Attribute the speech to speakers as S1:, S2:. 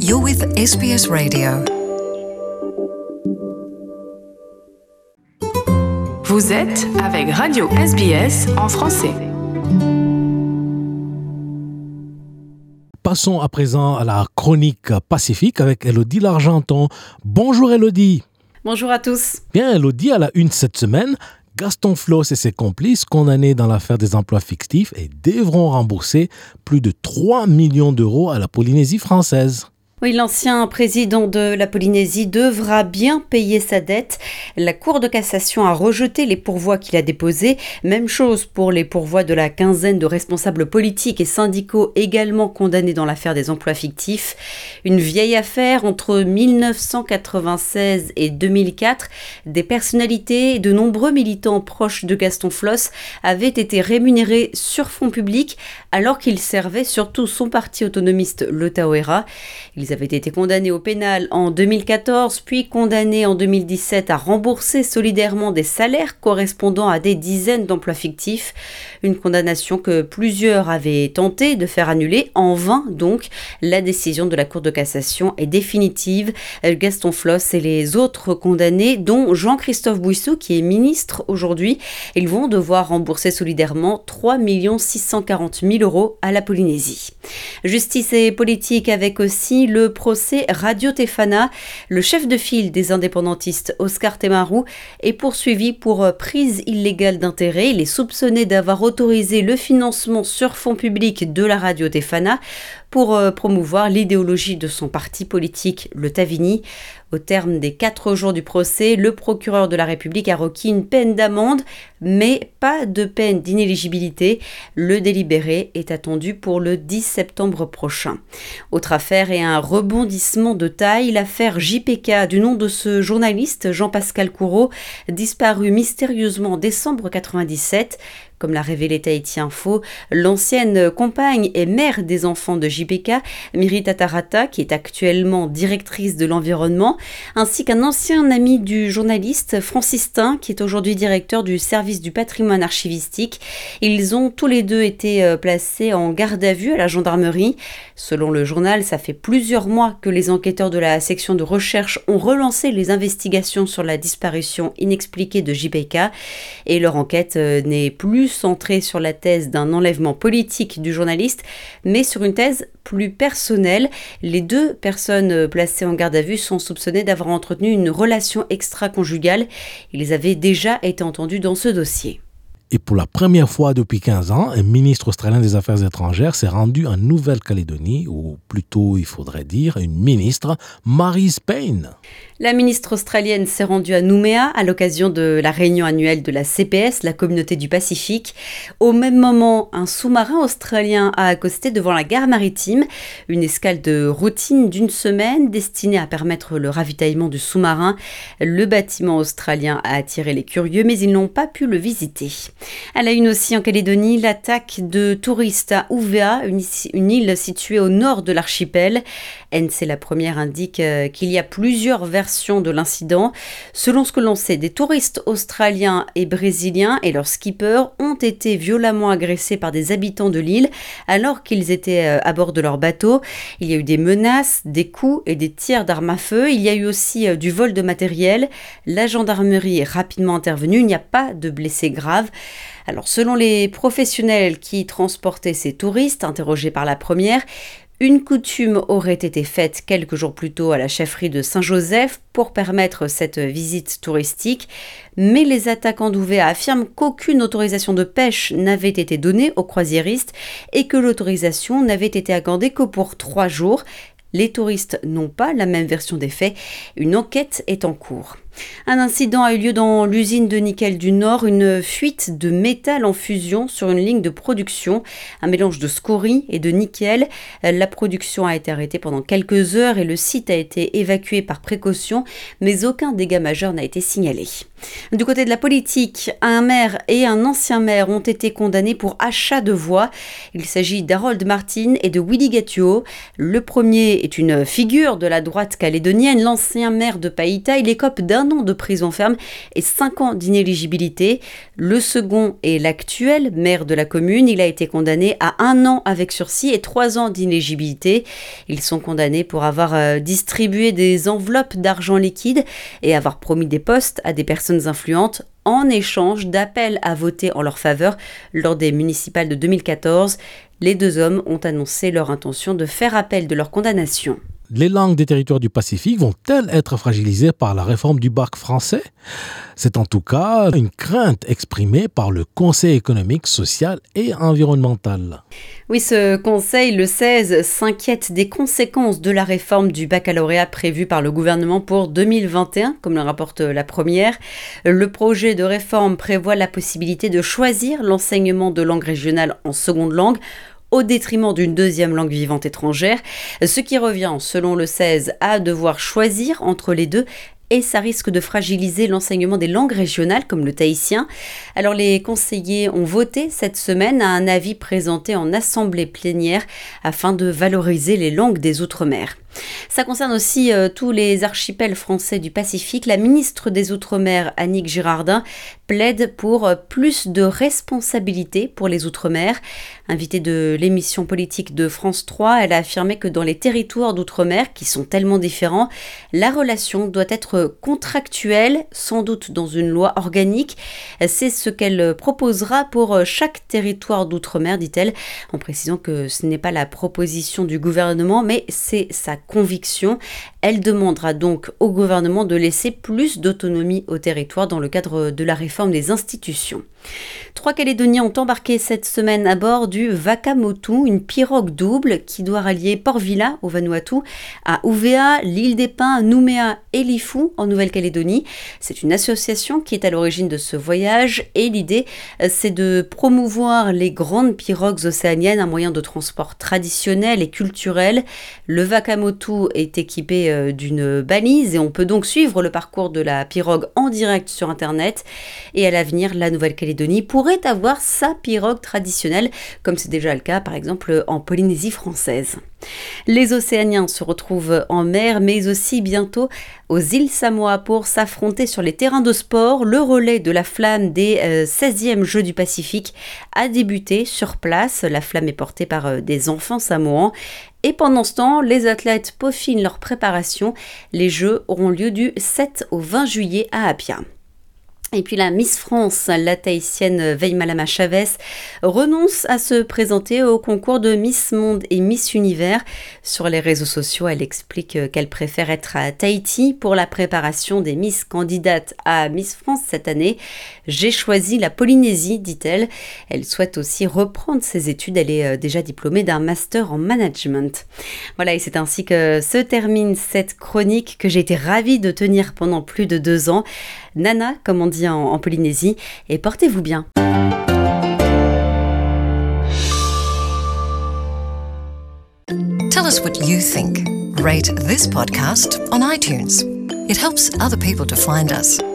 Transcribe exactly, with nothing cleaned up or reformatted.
S1: You're with S B S Radio.
S2: Vous êtes avec Radio S B S en français.
S3: Passons à présent à la chronique Pacifique avec Élodie Largenton. Bonjour Élodie.
S4: Bonjour à tous.
S3: Bien Élodie, à la une cette semaine, Gaston Floss et ses complices condamnés dans l'affaire des emplois fictifs et devront rembourser plus de trois millions d'euros à la Polynésie française.
S4: Oui, l'ancien président de la Polynésie devra bien payer sa dette. La Cour de cassation a rejeté les pourvois qu'il a déposés. Même chose pour les pourvois de la quinzaine de responsables politiques et syndicaux également condamnés dans l'affaire des emplois fictifs. Une vieille affaire entre dix-neuf cent quatre-vingt-seize et deux mille quatre. Des personnalités et de nombreux militants proches de Gaston Floss avaient été rémunérés sur fonds publics alors qu'ils servaient surtout son parti autonomiste, le Tauera. Ils avaient été condamnés au pénal en deux mille quatorze, puis condamnés en deux mille dix-sept à rembourser solidairement des salaires correspondant à des dizaines d'emplois fictifs. Une condamnation que plusieurs avaient tenté de faire annuler. En vain donc, la décision de la Cour de cassation est définitive. Gaston Floss et les autres condamnés, dont Jean-Christophe Bouissou, qui est ministre aujourd'hui, ils vont devoir rembourser solidairement trois millions six cent quarante mille euros à la Polynésie. Justice et politique avec aussi le procès Radio Tefana. Le chef de file des indépendantistes, Oscar Temaru, est poursuivi pour prise illégale d'intérêt. Il est soupçonné d'avoir autorisé le financement sur fonds publics de la Radio Tefana pour promouvoir l'idéologie de son parti politique, le Tavini. Au terme des quatre jours du procès, le procureur de la République a requis une peine d'amende, mais pas de peine d'inéligibilité. Le délibéré est attendu pour le dix septembre prochain. Autre affaire et un rebondissement de taille, l'affaire J P K du nom de ce journaliste, Jean-Pascal Coureau, disparu mystérieusement en décembre quatre-vingt-dix-sept. Comme l'a révélé Tahiti Info, l'ancienne compagne et mère des enfants de J P K, Miri Tatarata, qui est actuellement directrice de l'environnement, ainsi qu'un ancien ami du journaliste, Francis Tin, qui est aujourd'hui directeur du service du patrimoine archivistique. Ils ont tous les deux été placés en garde à vue à la gendarmerie. Selon le journal, ça fait plusieurs mois que les enquêteurs de la section de recherche ont relancé les investigations sur la disparition inexpliquée de J P K et leur enquête n'est plus centrée sur la thèse d'un enlèvement politique du journaliste, mais sur une thèse plus personnelle. Les deux personnes placées en garde à vue sont soupçonnées d'avoir entretenu une relation extra-conjugale. Ils avaient déjà été entendus dans ce dossier.
S3: Et pour la première fois depuis quinze ans, un ministre australien des Affaires étrangères s'est rendu en Nouvelle-Calédonie, ou plutôt, il faudrait dire, une ministre, Marise Payne.
S4: La ministre australienne s'est rendue à Nouméa à l'occasion de la réunion annuelle de la C P S, la Communauté du Pacifique. Au même moment, un sous-marin australien a accosté devant la gare maritime, une escale de routine d'une semaine destinée à permettre le ravitaillement du sous-marin. Le bâtiment australien a attiré les curieux, mais ils n'ont pas pu le visiter. À la une aussi en Calédonie, l'attaque de touristes à Ouvea, une, une île située au nord de l'archipel. N C La Première indique qu'il y a plusieurs versions de l'incident. Selon ce que l'on sait, des touristes australiens et brésiliens et leurs skippers ont été violemment agressés par des habitants de l'île alors qu'ils étaient à bord de leur bateau. Il y a eu des menaces, des coups et des tirs d'armes à feu. Il y a eu aussi du vol de matériel. La gendarmerie est rapidement intervenue. Il n'y a pas de blessés graves. Alors, selon les professionnels qui transportaient ces touristes, interrogés par La Première, une coutume aurait été faite quelques jours plus tôt à la chefferie de Saint-Joseph pour permettre cette visite touristique, mais les attaquants d'Ouvea affirment qu'aucune autorisation de pêche n'avait été donnée aux croisiéristes et que l'autorisation n'avait été accordée que pour trois jours. Les touristes n'ont pas la même version des faits. Une enquête est en cours. Un incident a eu lieu dans l'usine de nickel du Nord, une fuite de métal en fusion sur une ligne de production, un mélange de scorie et de nickel. La production a été arrêtée pendant quelques heures et le site a été évacué par précaution, mais aucun dégât majeur n'a été signalé. Du côté de la politique, un maire et un ancien maire ont été condamnés pour achat de voix. Il s'agit d'Harold Martin et de Willy Gatuo. Le premier est une figure de la droite calédonienne, l'ancien maire de Païta. Il écope d'un d'un an de prison ferme et cinq ans d'inéligibilité. Le second est l'actuel maire de la commune. Il a été condamné à un an avec sursis et trois ans d'inéligibilité. Ils sont condamnés pour avoir euh, distribué des enveloppes d'argent liquide et avoir promis des postes à des personnes influentes en échange d'appels à voter en leur faveur lors des municipales de deux mille quatorze. Les deux hommes ont annoncé leur intention de faire appel de leur condamnation.
S3: Les langues des territoires du Pacifique vont-elles être fragilisées par la réforme du bac français? C'est en tout cas une crainte exprimée par le Conseil économique, social et environnemental.
S4: Oui, ce Conseil, le seize, s'inquiète des conséquences de la réforme du baccalauréat prévue par le gouvernement pour deux mille vingt et un, comme le rapporte la première. Le projet de réforme prévoit la possibilité de choisir l'enseignement de langue régionale en seconde langue au détriment d'une deuxième langue vivante étrangère, ce qui revient, selon le seize, à devoir choisir entre les deux. Et ça risque de fragiliser l'enseignement des langues régionales comme le tahitien. Alors les conseillers ont voté cette semaine à un avis présenté en assemblée plénière afin de valoriser les langues des Outre-mer. Ça concerne aussi euh, tous les archipels français du Pacifique. La ministre des Outre-mer, Annick Girardin, plaide pour euh, plus de responsabilité pour les Outre-mer. Invitée de l'émission politique de France trois, elle a affirmé que dans les territoires d'Outre-mer, qui sont tellement différents, la relation doit être contractuelle, sans doute dans une loi organique. C'est ce qu'elle proposera pour chaque territoire d'Outre-mer, dit-elle, en précisant que ce n'est pas la proposition du gouvernement, mais c'est sa conviction. Elle demandera donc au gouvernement de laisser plus d'autonomie au territoire dans le cadre de la réforme des institutions. Trois Calédoniens ont embarqué cette semaine à bord du Wakamotu, une pirogue double qui doit rallier Port Vila au Vanuatu à Ouvéa, l'île des Pins, Nouméa et Lifou en Nouvelle-Calédonie. C'est une association qui est à l'origine de ce voyage et l'idée c'est de promouvoir les grandes pirogues océaniennes, un moyen de transport traditionnel et culturel. Le Wakamotu est équipé d'une balise et on peut donc suivre le parcours de la pirogue en direct sur internet. Et à l'avenir, la Nouvelle-Calédonie pourrait avoir sa pirogue traditionnelle, comme c'est déjà le cas par exemple en Polynésie française. Les Océaniens se retrouvent en mer, mais aussi bientôt aux îles Samoa pour s'affronter sur les terrains de sport. Le relais de la flamme des euh, seizièmes Jeux du Pacifique a débuté sur place. La flamme est portée par euh, des enfants samoans. Et pendant ce temps, les athlètes peaufinent leur préparation. Les Jeux auront lieu du sept au vingt juillet à Apia. Et puis la Miss France, la tahitienne Veimalama Chavez, renonce à se présenter au concours de Miss Monde et Miss Univers. Sur les réseaux sociaux, elle explique qu'elle préfère être à Tahiti pour la préparation des Miss candidates à Miss France cette année. J'ai choisi la Polynésie, dit-elle. Elle souhaite aussi reprendre ses études. Elle est déjà diplômée d'un master en management. Voilà, et c'est ainsi que se termine cette chronique que j'ai été ravie de tenir pendant plus de deux ans. Nana, comme on dit en, en Polynésie, et portez-vous bien.
S1: Tell us what you think. Rate this podcast on iTunes. It helps other people to find us.